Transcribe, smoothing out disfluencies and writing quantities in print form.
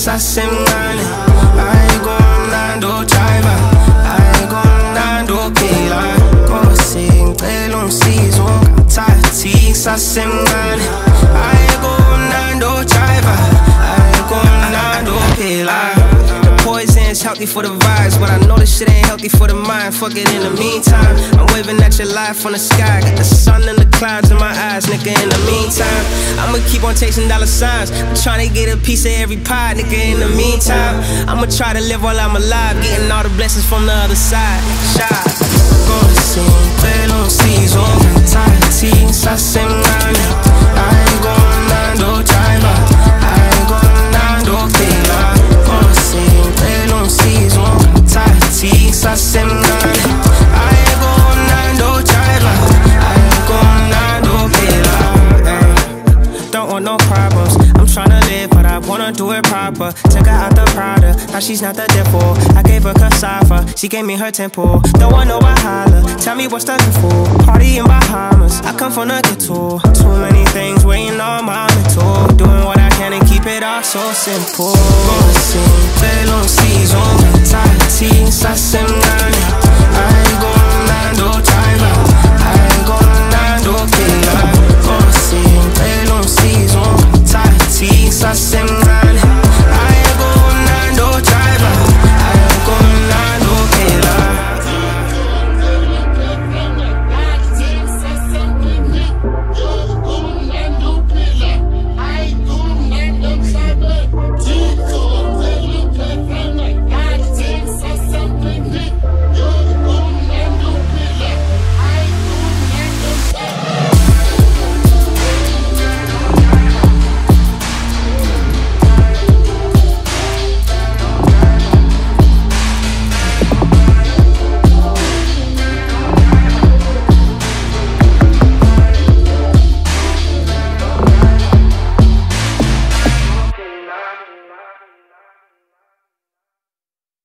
sasemngane ayikona driver ayikona phila Nkosi ngicela ungisize ungathathi sasemngane ayikona driver ayikona phila Poison's healthy for the vibes, but I know this shit ain't healthy for the mind. Fuck it in the meantime. I'm waving at your life from the sky. Got the sun and the clouds in my eyes, nigga. In the meantime, I'ma keep on chasing dollar signs. I'm trying to get a piece of every pie, nigga. In the meantime, I'ma try to live while I'm alive, getting all the blessings from the other side. Shy. Nkosi ngicela ungisize ungathathi sasemncane ayikona driver ayikona phila Tati sasemngane ayikona driver ayikona phila Don't want no problems I'm tryna live but I wanna do it proper Took her out the Prada Now she's not the devil I gave her cassava She gave me her tempo Don't want no Wahala Tell me what's the for Party in Bahamas I come from the ghetto Too many things weighing on my mental Doing what I can and keep it all so simple Nkosi ngicela ungisize ungathathi sasemncane ayikona